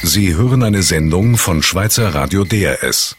Sie hören eine Sendung von Schweizer Radio DRS.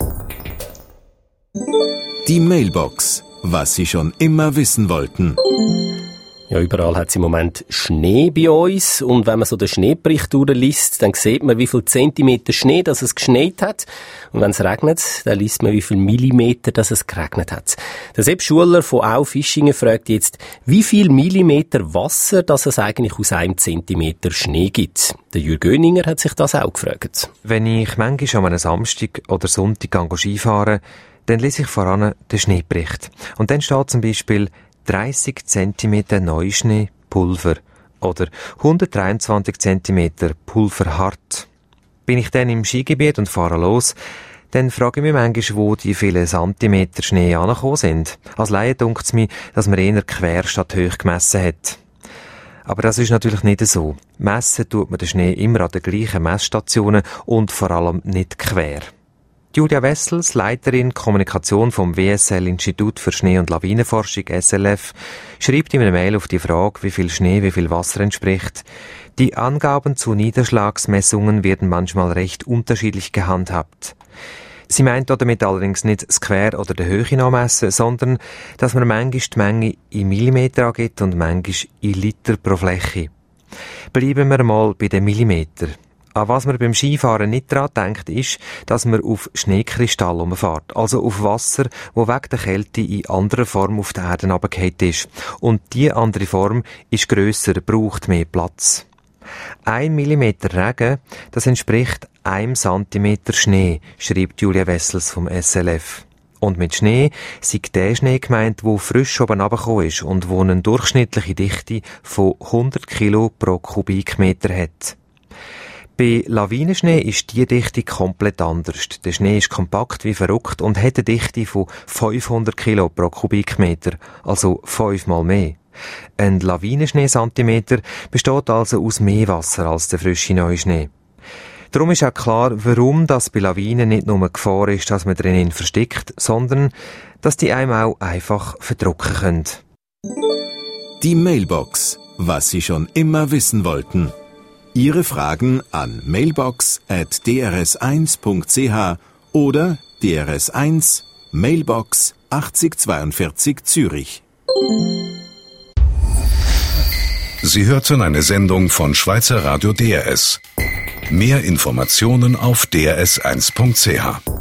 Die Mailbox. Was Sie schon immer wissen wollten. Ja, überall hat es im Moment Schnee bei uns. Und wenn man so den Schneebericht durchliest, dann sieht man, wie viel Zentimeter Schnee dass es geschneit hat. Und wenn es regnet, dann liest man, wie viel Millimeter dass es geregnet hat. Der Sepp Schuler von Au-Fischingen fragt jetzt, wie viel Millimeter Wasser dass es eigentlich aus einem Zentimeter Schnee gibt. Der Jürg Göninger hat sich das auch gefragt. Wenn ich manchmal an einem Samstag oder Sonntag Skifahren, dann lese ich voran den Schneebericht. Und dann steht zum Beispiel 30 cm Neuschnee Pulver oder 123 cm Pulverhart. Bin ich dann im Skigebiet und fahre los, dann frage ich mich manchmal, wo die vielen Zentimeter Schnee angekommen sind. Als Laie dunkt es mir, dass man eher quer statt hoch gemessen hat. Aber das ist natürlich nicht so. Messen tut man den Schnee immer an den gleichen Messstationen und vor allem nicht quer. Julia Wessels, Leiterin Kommunikation vom WSL-Institut für Schnee- und Lawinenforschung SLF, schreibt in einer Mail auf die Frage, wie viel Schnee, wie viel Wasser entspricht. Die Angaben zu Niederschlagsmessungen werden manchmal recht unterschiedlich gehandhabt. Sie meint damit allerdings nicht das Quer oder die Höhe nachmessen, sondern dass man manchmal die Menge in Millimeter angibt und manchmal in Liter pro Fläche. Bleiben wir mal bei den Millimeter. An was man beim Skifahren nicht daran denkt, ist, dass man auf Schneekristall rumfährt, also auf Wasser, wo wegen der Kälte in anderer Form auf der Erde runtergefallen ist. Und diese andere Form ist grösser, braucht mehr Platz. 1 Millimeter Regen, das entspricht 1 Zentimeter Schnee, schreibt Julia Wessels vom SLF. Und mit Schnee sei der Schnee gemeint, der frisch oben runtergekommen ist und wo eine durchschnittliche Dichte von 100 Kilo pro Kubikmeter hat. Bei Lawinenschnee ist die Dichte komplett anders. Der Schnee ist kompakt wie verrückt und hat eine Dichte von 500 Kilo pro Kubikmeter, also 5-mal mehr. Ein Lawinenschnee-Zentimeter besteht also aus mehr Wasser als der frische neue Schnee. Darum ist auch klar, warum das bei Lawinen nicht nur Gefahr ist, dass man drinnen verstickt, sondern dass die einem auch einfach verdrucken können. Die Mailbox. Was Sie schon immer wissen wollten. Ihre Fragen an mailbox@drs1.ch oder DRS1 Mailbox 8042 Zürich. Sie hörten eine Sendung von Schweizer Radio DRS. Mehr Informationen auf drs1.ch.